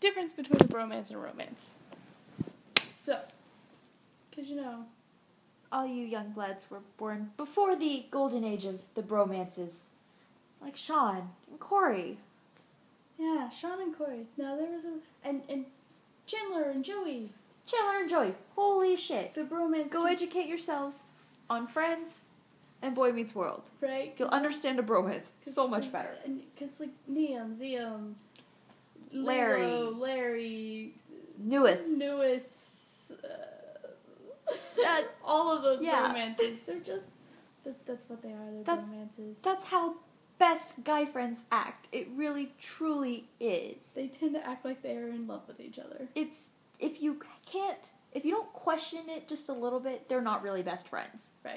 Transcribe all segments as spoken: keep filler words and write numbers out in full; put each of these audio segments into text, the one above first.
difference between a bromance and a romance. So, because, you know, all you young bloods were born before the golden age of the bromances. Like Sean and Corey. Yeah, Sean and Corey. Now there was a... And, and Chandler and Joey. Chandler and Joey. Holy shit. The bromance... Go educate yourselves on Friends and Boy Meets World. Right? You'll understand a bromance so much better. Because, like, Neum, Zium, Larry. Lilo, Larry... Newest. Newest... Uh, uh, all of those yeah. romances. They're just... That, that's what they are. They're that's, romances. That's how best guy friends act. It really, truly is. They tend to act like they are in love with each other. It's... If you can't... If you don't question it just a little bit, they're not really best friends. Right.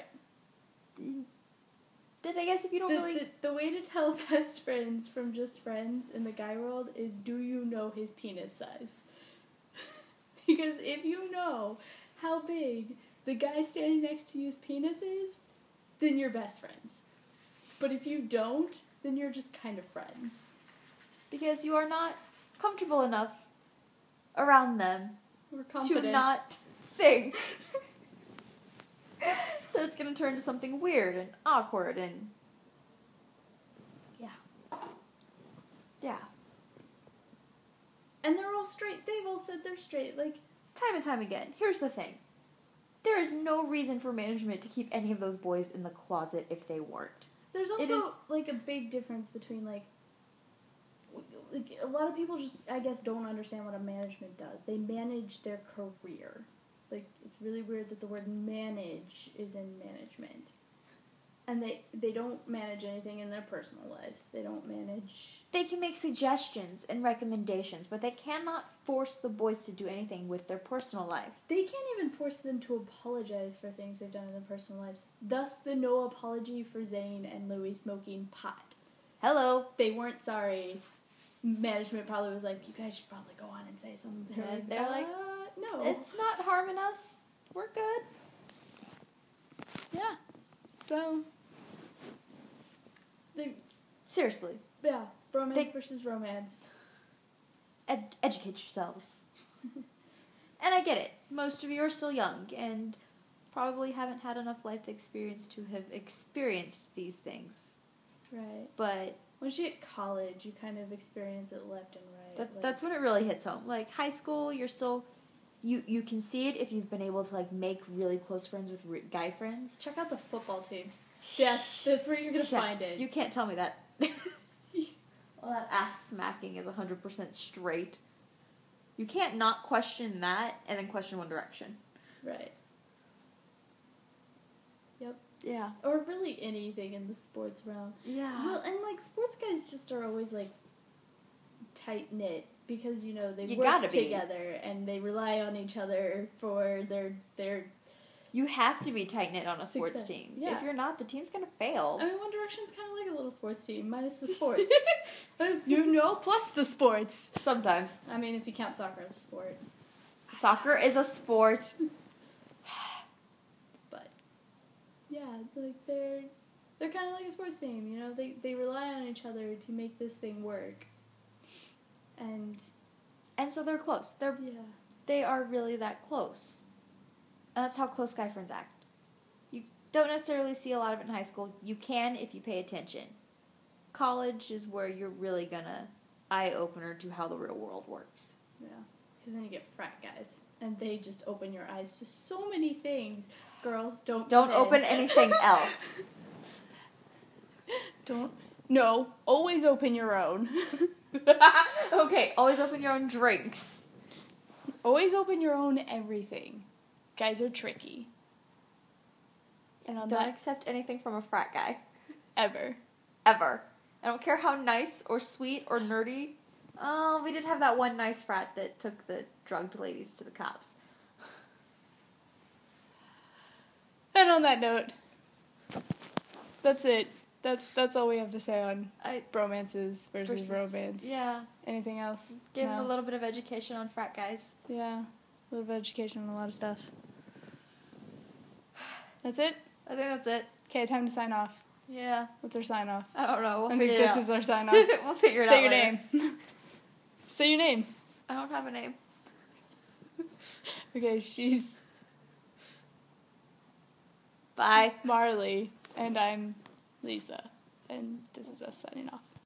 Then I guess if you don't the, really... The, the way to tell best friends from just friends in the guy world is, do you know his penis size? Because if you know how big the guy standing next to you's penis is, then you're best friends. But if you don't, then you're just kind of friends. Because you are not comfortable enough around them We're confident. to not think that it's going to turn to something weird and awkward and... Yeah. Yeah. And they're all straight. They've all said they're straight. Like, time and time again, here's the thing. There is no reason for management to keep any of those boys in the closet if they weren't. There's It also, is- like, a big difference between, like, like, a lot of people just, I guess, don't understand what a management does. They manage their career. Like, it's really weird that the word manage is in management. And they, they don't manage anything in their personal lives. They don't manage... They can make suggestions and recommendations, but they cannot force the boys to do anything with their personal life. They can't even force them to apologize for things they've done in their personal lives. Thus, the no apology for Zayn and Louis smoking pot. Hello. They weren't sorry. Management probably was like, you guys should probably go on and say something. They're And like, they're uh, like, no. It's not harming us. We're good. Yeah. So, they, Seriously. yeah, bromance They- versus romance. Ed- educate yourselves. And I get it. Most of you are still young and probably haven't had enough life experience to have experienced these things. Right. But Once you hit college, you kind of experience it left and right. that, like, that's when it really hits home. Like high school, you're still... You, you can see it if you've been able to like make really close friends with re- guy friends. Check out the football team. That's that's where you're gonna Yeah, find it. You can't tell me that. Well, that ass smacking is one hundred percent straight. You can't not question that and then question One Direction. Right. Yep. Yeah. Or really anything in the sports realm. Yeah. Well, and like sports guys just are always like tight knit because you know they You work gotta be. together and they rely on each other for their their. You have to be tight-knit on a sports Success. team. Yeah. If you're not, the team's gonna fail. I mean, One Direction's kind of like a little sports team minus the sports. You know, plus the sports. Sometimes. I mean, if you count soccer as a sport. Soccer is a sport. But yeah, like they're they're kind of like a sports team. You know, they they rely on each other to make this thing work. And And so they're close. They're yeah, they are really that close. And that's how close guy friends act. You don't necessarily see a lot of it in high school. You can if you pay attention. College is where you're really gonna eye-opener to how the real world works. yeah. Because then you get frat guys, and they just open your eyes to so many things. Girls, don't Don't get open in. anything else. Don't. No, always open your own. Okay, always open your own drinks. Always open your own everything. Guys are tricky. And on Don't that, accept anything from a frat guy. ever. Ever. I don't care how nice or sweet or nerdy. Oh, we did have that one nice frat that took the drugged ladies to the cops. And on that note, that's it. That's that's all we have to say on I bromances versus, versus- romance. Yeah. Anything else? Give No. them a little bit of education on frat guys. Yeah. A little bit of education on a lot of stuff. That's it? I think that's it. Okay, time to sign off. Yeah. What's our sign off? I don't know. We'll I think figure this it is out. our sign off. We'll figure it Say out your later. name. Say your name. I don't have a name. Okay, she's Bye. Marley, and I'm Lisa, and this is us signing off.